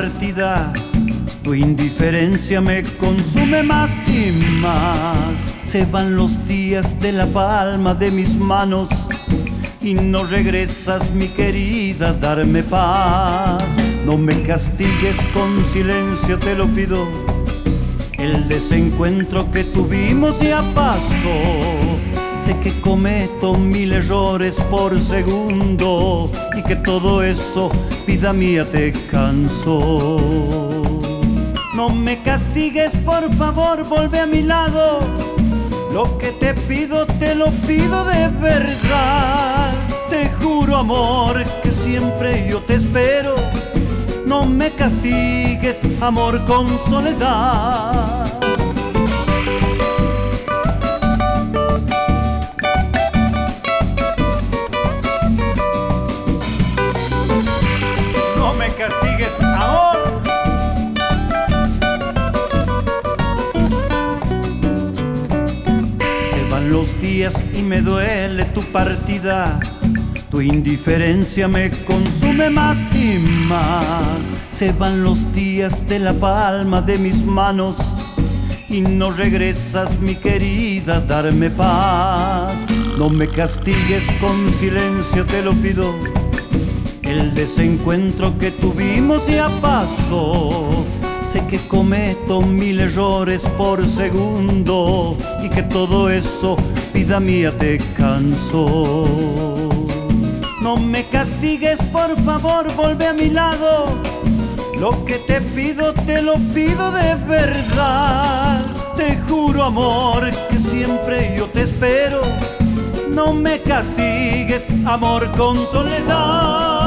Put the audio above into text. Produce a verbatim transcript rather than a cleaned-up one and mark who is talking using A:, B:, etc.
A: partida. Tu indiferencia me consume más y más. Se van los días de la palma de mis manos y no regresas, mi querida, a darme paz. No me castigues con silencio, te lo pido. El desencuentro que tuvimos ya pasó. Sé que cometo mil errores por segundo y que todo eso, vida mía, te cansó. No me castigues, por favor, vuelve a mi lado. Lo que te pido, te lo pido de verdad. Te juro, amor, que siempre yo te espero. No me castigues, amor, con soledad. No me castigues, amor. Se van los días y me duele tu partida. Tu indiferencia me consume más y más. Se van los días de la palma de mis manos y no regresas, mi querida, a darme paz. No me castigues con silencio, te lo pido. El desencuentro que tuvimos ya pasó. Sé que cometo mil errores por segundo y que todo eso, vida mía, te cansó. No me castigues, por favor, vuelve a mi lado. Lo que te pido, te lo pido de verdad. Te juro, amor, que siempre yo te espero. No me castigues, amor, con soledad.